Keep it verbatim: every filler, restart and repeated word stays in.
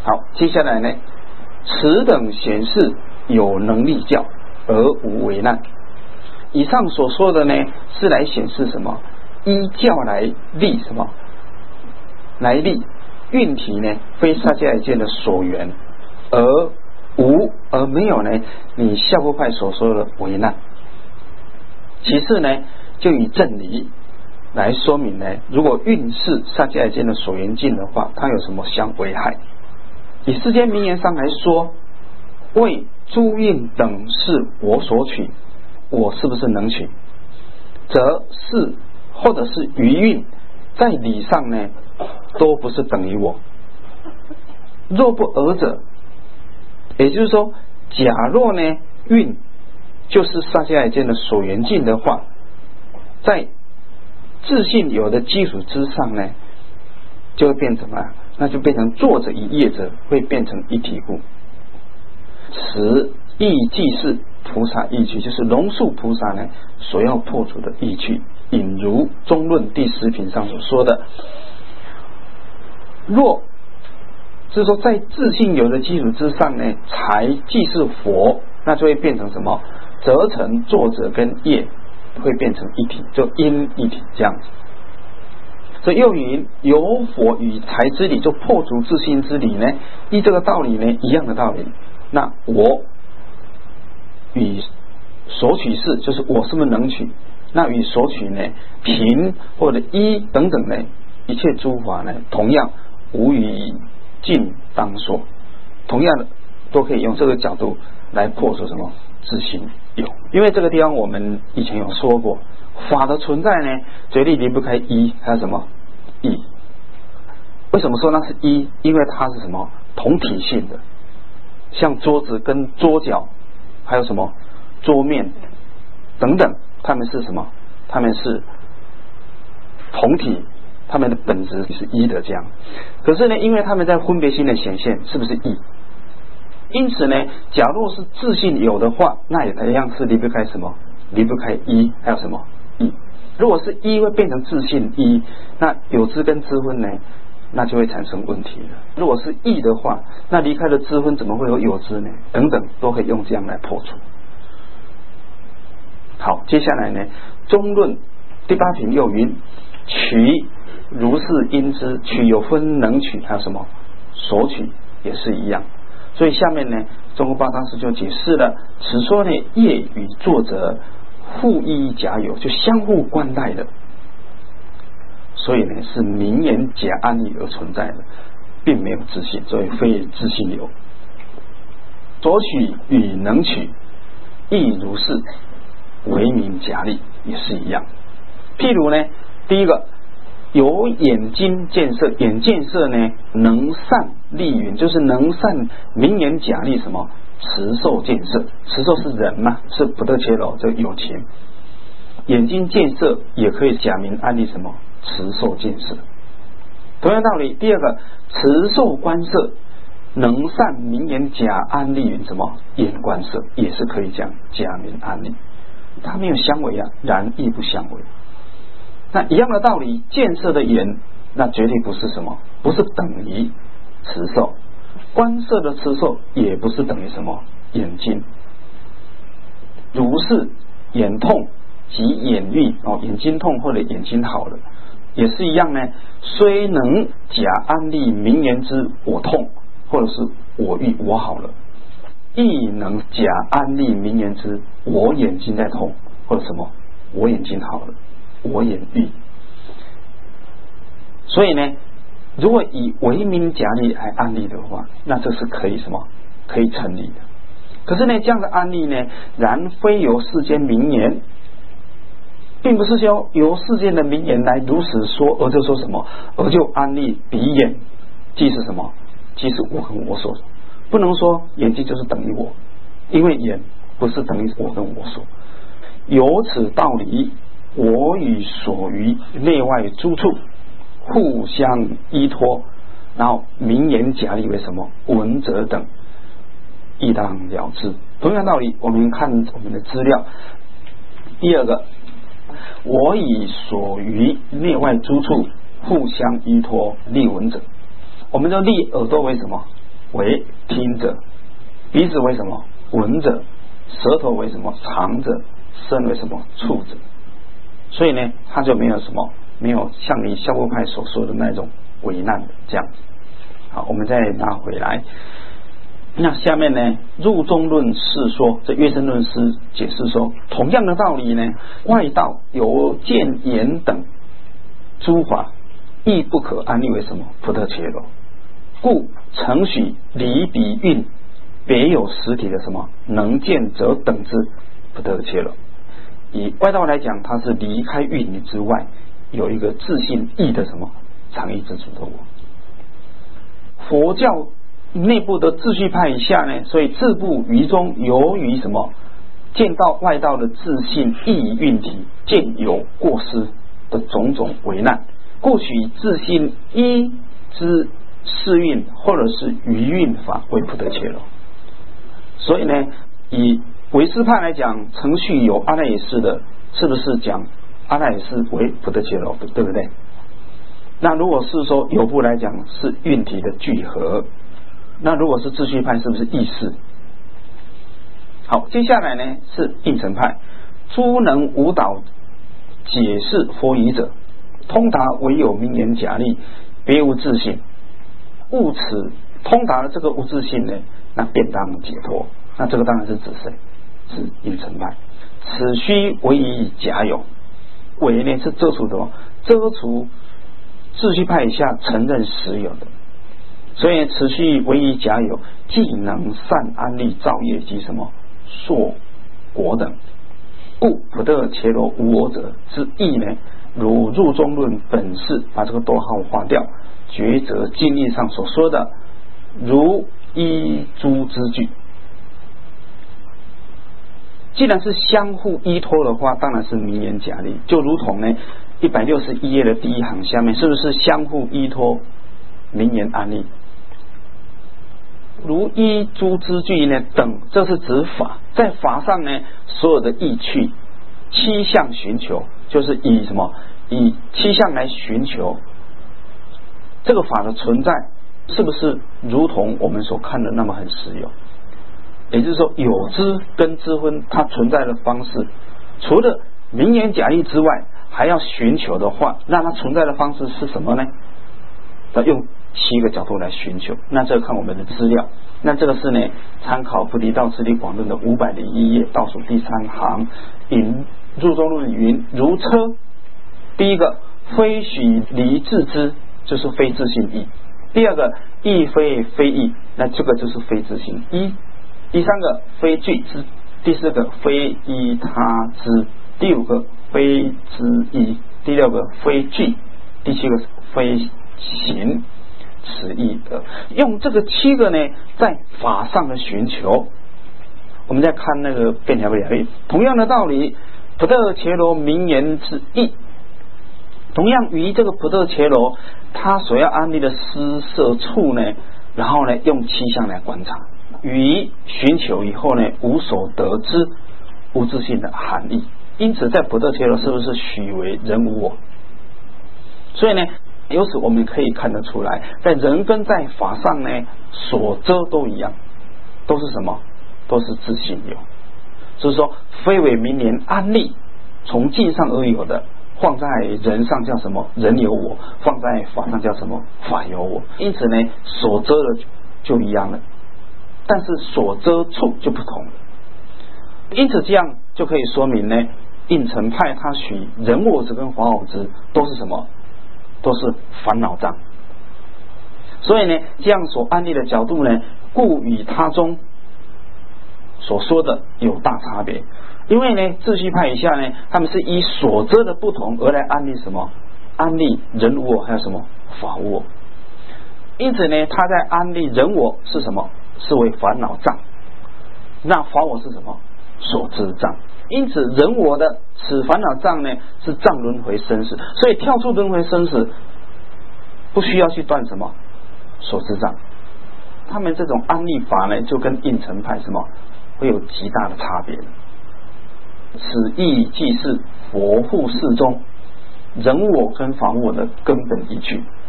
好，接下来呢，此等显示有能力教而无为难。以上所说的呢，是来显示什么？依教来立什么？来立运体呢，非萨迦耶见的所缘，而无而没有呢，你下部派所说的为难。其次呢，就以正理来说明呢，如果运是萨迦耶见的所缘境的话，它有什么相危害？以世间名言上来说，为诸运等是我所取，我是不是能取？则是或者是余运，在理上呢，都不是等于我。若不尔者，也就是说，假若呢运就是萨迦耶见的所缘境的话，在自信有的基础之上呢，就会变成什么？那就变成作者与业者会变成一体故。此意即是菩萨意趣，就是龙树菩萨呢所要破除的意趣。引如中论第十品上所说的，若就是说在自信有的基础之上呢，才即是佛，那就会变成什么？则成作者跟业会变成一体，就因一体这样子。所以又云有佛与财之理，就破除自信之理呢，依这个道理呢，一样的道理。那我与所取事，就是我是不是能取？那与所取呢，贫或者一等等呢，一切诸法呢，同样无与尽当说，同样的都可以用这个角度来破除什么自信有。因为这个地方我们以前有说过，法的存在呢，绝对离不开一，还有什么义。为什么说那是一？因为它是什么同体性的，像桌子跟桌角，还有什么桌面等等，它们是什么？它们是同体，它们的本质是一的这样。可是呢，因为它们在分别心的显现，是不是一？因此呢，假若是自信有的话，那也同样是离不开什么？离不开一，还有什么一？如果是一会变成自信一，那有知跟知分呢，那就会产生问题了。如果是异的话，那离开了知分，怎么会有有知呢？等等，都可以用这样来破除。好，接下来呢，中论第八品又云：取如是因之，取有分能取，还有什么所取也是一样。所以下面呢，中国八大师就解释了，此说呢，业与作者互依假有，就相互关待的，所以呢是名言假案例而存在的，并没有自信，所以非自信有。所取与能取亦如是，为名假立也是一样。譬如呢，第一个有眼睛见色，眼见色呢能善利云，就是能善名言假立什么持受见色。持受是人嘛，是不得切罗，这有钱。眼睛见色也可以假名安利什么持受见色。同样道理，第二个持受观色，能善名言假安利云什么眼观色，也是可以讲假名安利。它没有相违啊，然亦不相违。那一样的道理，见色的眼，那绝对不是什么，不是等于持受；观色的持受也不是等于什么眼睛。如是眼痛及眼郁哦，眼睛痛或者眼睛好了，也是一样呢。虽能假安利名言之我痛，或者是我郁我好了，亦能假安利名言之我眼睛在痛，或者什么我眼睛好了，我眼郁。所以呢，如果以为名假立来安利的话，那这是可以什么可以成立的。可是呢，这样的安利呢，然非由世间名言，并不是说由世间的名言来如实说，而就说什么，而就安利鼻眼，即是什么，即是我跟我所，不能说眼睛就是等于我，因为眼不是等于我跟我所。由此道理，我与所于内外诸处互相依托，然后名言假立为什么文则等，亦当了之。同样道理，我们看我们的资料，第二个，我以所于内外诸处互相依托立文者，我们就立耳朵为什么为听者，鼻子为什么闻者，舌头为什么尝者，身为什么触者。所以呢，他就没有什么没有像你消波派所说的那种为难的这样子。好，我们再拿回来。那下面呢，入中论是说，这乐生论师解释说，同样的道理呢，外道有见言等诸法亦不可安立为什么不得切罗，故承许离彼蕴别有实体的什么能见者等之不得切罗。以外道来讲，它是离开蕴理之外，有一个自性义的什么常义之主的我。佛教内部的秩序派以下呢，所以自部于中由于什么见到外道的自性义蕴体见有过失的种种为难，故取自性一之世蕴或者是余蕴法为不得切罗。所以呢，以唯识派来讲，程序有阿赖耶识的，是不是讲阿赖耶识为不得切罗，对不对？那如果是说有部来讲是蕴体的聚合，那如果是秩序派是不是意识？好，接下来呢是应成派，诸能无导解释佛语者，通达唯有名言假立，别无自性。故此通达了这个无自性呢，那便当解脱。那这个当然是指谁？是应成派。此须唯以假有，唯呢是遮除的哦，遮除秩序派以下承认实有的。所以此须唯以假有，既能善安立造业及什么硕果等，故不得切罗无我者之意呢，如入中论本是把这个逗号划掉，抉择经义上所说的如依诸之句。既然是相互依托的话，当然是名言假立，就如同呢一百六十一页的第一行下面，是不是相互依托名言安立？如依诸之句呢等，这是指法，在法上呢所有的意趣七项寻求，就是以什么以七项来寻求这个法的存在，是不是如同我们所看的那么很实有？也就是说，有知跟知分它存在的方式，除了名言假立之外，还要寻求的话，那它存在的方式是什么呢？要用七个角度来寻求。那这个看我们的资料，那这个是呢参考菩提道次第广论的五百零一页倒数第三行，引入中论云：如车，第一个非许离自知，就是非自性义；第二个亦非非义，那这个就是非自性义；第三个非具之；第四个非依他之；第五个非之一；第六个非具；第七个非行。此意的用这个七个呢，在法上的寻求。我们再看那个辩条表例，同样的道理，不得切罗名言之意，同样于这个不得切罗，他所要安立的施设处呢，然后呢用七项来观察，于寻求以后呢，无所得知无自性的含义。因此在不得切罗是不是许为人无我？所以呢，由此我们可以看得出来，在人跟在法上呢，所遮都一样，都是什么？都是自性有。所以说，非为名言安立，从境上而有的，放在人上叫什么？人有我；放在法上叫什么？法有我。因此呢，所遮的就一样了，但是所遮处就不同了。因此这样就可以说明呢，应成派他许人我执跟法我执都是什么？都是烦恼障。所以呢，这样所安立的角度呢，故与他中所说的有大差别。因为呢，秩序派以下呢，他们是以所遮的不同而来安立什么？安立人我还有什么？法我。因此呢，他在安立人我是什么？是为烦恼障。那法我是什么？所知障。因此人我的此烦恼障呢，是障轮回生死，所以跳出轮回生死不需要去断什么所知障。他们这种安立法呢，就跟应成派什么会有极大的差别。此亦即是佛护世中人我跟法我的根本依据。